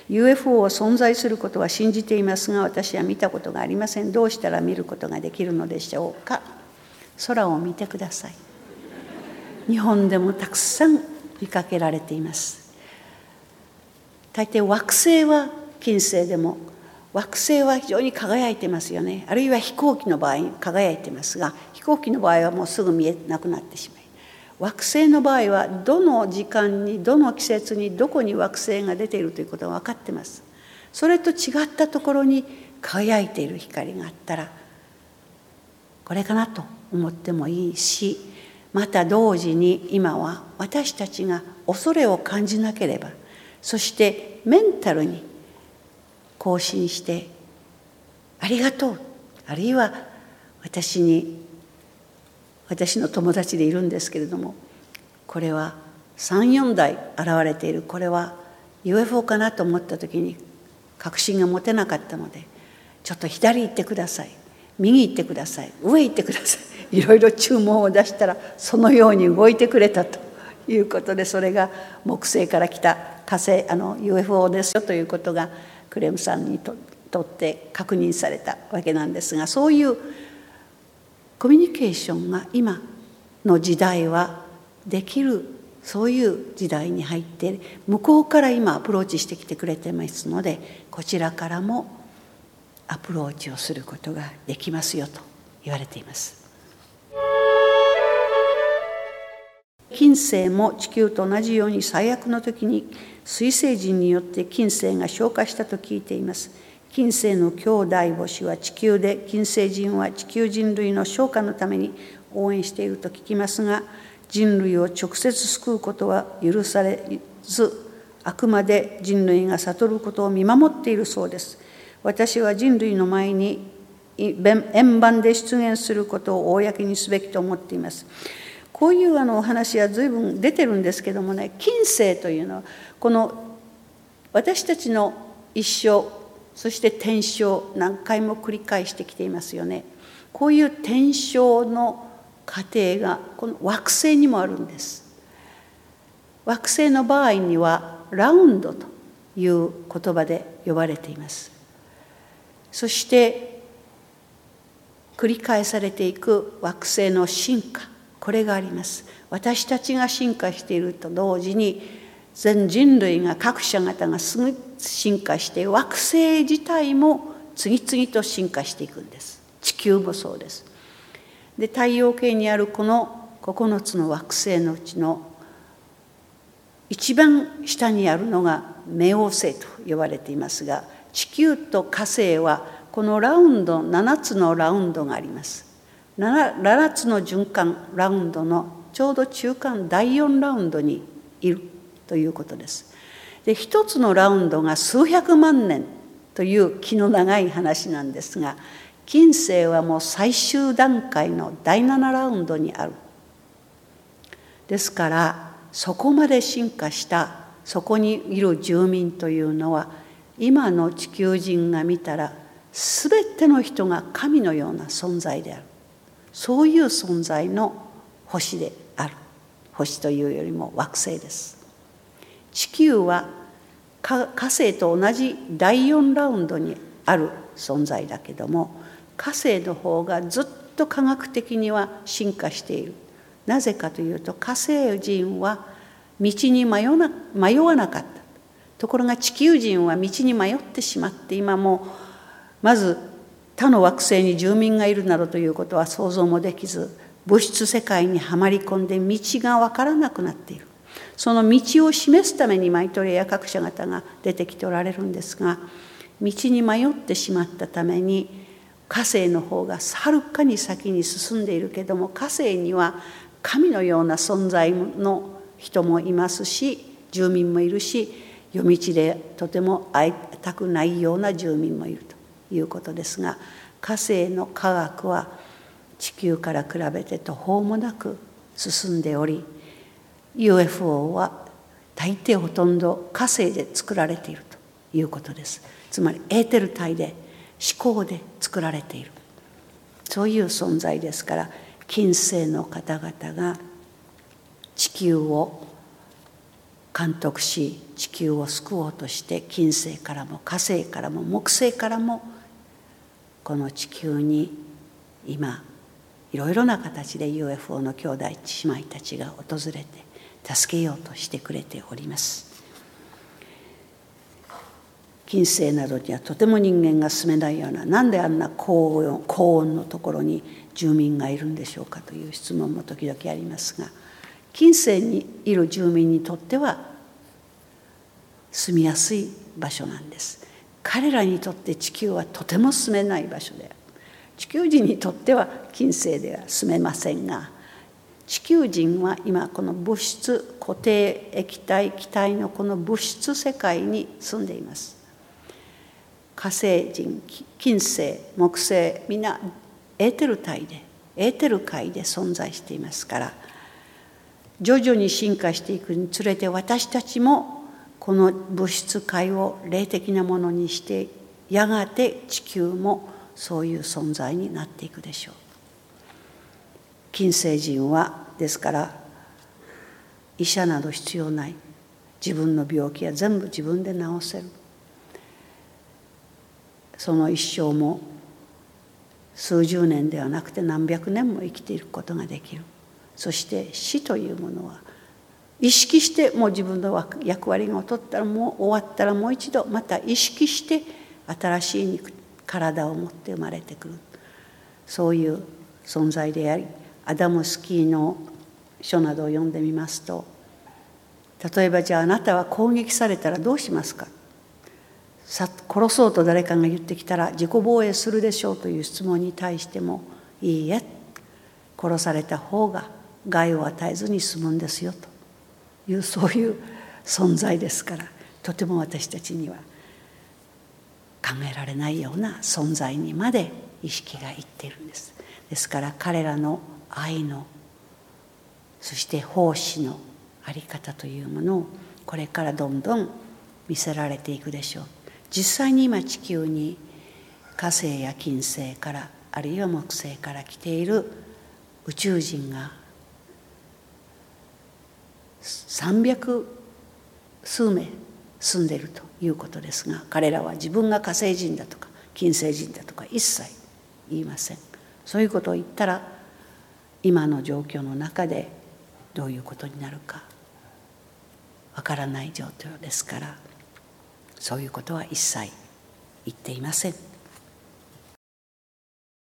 UFO を存在することは信じていますが、私は見たことがありません。どうしたら見ることができるのでしょうか。空を見てください。日本でもたくさん見かけられています。大抵惑星は金星でも、惑星は非常に輝いてますよね。あるいは飛行機の場合輝いてますが、飛行機の場合はもうすぐ見えなくなってしまい、惑星の場合はどの時間にどの季節にどこに惑星が出ているということが分かってます。それと違ったところに輝いている光があったら、これかなと思ってもいいし、また同時に今は私たちが恐れを感じなければ、そしてメンタルに更新してありがとう、あるいは私の友達でいるんですけれども、これは3、4台現れている、これは UFO かなと思った時に確信が持てなかったので、ちょっと左行ってください、右行ってください、上行ってください、いろいろ注文を出したらそのように動いてくれたということで、それが木星から来た火星UFO ですよということがクレムさんにとって確認されたわけなんですが、そういうコミュニケーションが今の時代はできる、そういう時代に入って向こうから今アプローチしてきてくれてますので、こちらからもアプローチをすることができますよと言われています。金星も地球と同じように最悪の時に水星人によって金星が消化したと聞いています。金星の兄弟星は地球で、金星人は地球人類の消化のために応援していると聞きますが、人類を直接救うことは許されず、あくまで人類が悟ることを見守っているそうです。私は人類の前に円盤で出現することを公にすべきと思っています。こういうお話は随分出てるんですけどもね、金星というのはこの私たちの一生、そして転生、何回も繰り返してきていますよね。こういう転生の過程がこの惑星にもあるんです。惑星の場合にはラウンドという言葉で呼ばれています。そして繰り返されていく惑星の進化、これがあります。私たちが進化していると同時に全人類が、各社方が進化して、惑星自体も次々と進化していくんです。地球もそうです。で、太陽系にあるこの9つの惑星のうちの一番下にあるのが冥王星と呼ばれていますが、地球と火星はこのラウンド、7つのラウンドがあります。7つの循環ラウンドのちょうど中間第4ラウンドにいるということです。で、一つのラウンドが数百万年という気の長い話なんですが、金星はもう最終段階の第7ラウンドにある。ですからそこまで進化したそこにいる住民というのは、今の地球人が見たら全ての人が神のような存在である。そういう存在の星である。星というよりも惑星です。地球は火星と同じ第4ラウンドにある存在だけども、火星の方がずっと科学的には進化している。なぜかというと、火星人は道に迷わなかった。ところが地球人は道に迷ってしまって、今もまず他の惑星に住民がいるなどということは想像もできず、物質世界にはまり込んで道が分からなくなっている。その道を示すためにマイトレイや各社方が出てきておられるんですが、道に迷ってしまったために火星の方がはるかに先に進んでいるけども、火星には神のような存在の人もいますし、住民もいるし、夜道でとても会いたくないような住民もいるということですが、火星の科学は地球から比べて途方もなく進んでおり、UFO は大抵ほとんど火星で作られているということです。つまりエーテル体で思考で作られている、そういう存在ですから、金星の方々が地球を監督し、地球を救おうとして、金星からも火星からも木星からもこの地球に今いろいろな形で UFO の兄弟姉妹たちが訪れて助けようとしてくれております。金星などにはとても人間が住めないような、なんであんな高温のところに住民がいるんでしょうかという質問も時々ありますが、金星にいる住民にとっては住みやすい場所なんです。彼らにとって地球はとても住めない場所である。地球人にとっては金星では住めませんが、地球人は今この物質、固定、液体、気体のこの物質世界に住んでいます。火星人、金星、木星、みんなエーテル界で存在していますから、徐々に進化していくにつれて私たちもこの物質界を霊的なものにして、やがて地球もそういう存在になっていくでしょう。金星人はですから医者など必要ない。自分の病気は全部自分で治せる。その一生も数十年ではなくて何百年も生きていくことができる。そして死というものは意識してもう自分の役割を取ったらもう終わったらもう一度また意識して新しい体を持って生まれてくる、そういう存在であり、アダムスキーの書などを読んでみますと、例えばじゃああなたは攻撃されたらどうしますか、殺そうと誰かが言ってきたら自己防衛するでしょうという質問に対しても、いいえ、殺された方が害を与えずに済むんですよという、そういう存在ですから、とても私たちには考えられないような存在にまで意識がいっているんです。ですから彼らの愛の、そして奉仕のあり方というものをこれからどんどん見せられていくでしょう。実際に今地球に火星や金星からあるいは木星から来ている宇宙人が300数名住んでいるということですが、彼らは自分が火星人だとか金星人だとか一切言いません。そういうことを言ったら今の状況の中でどういうことになるかわからない状況ですから、そういうことは一切言っていません。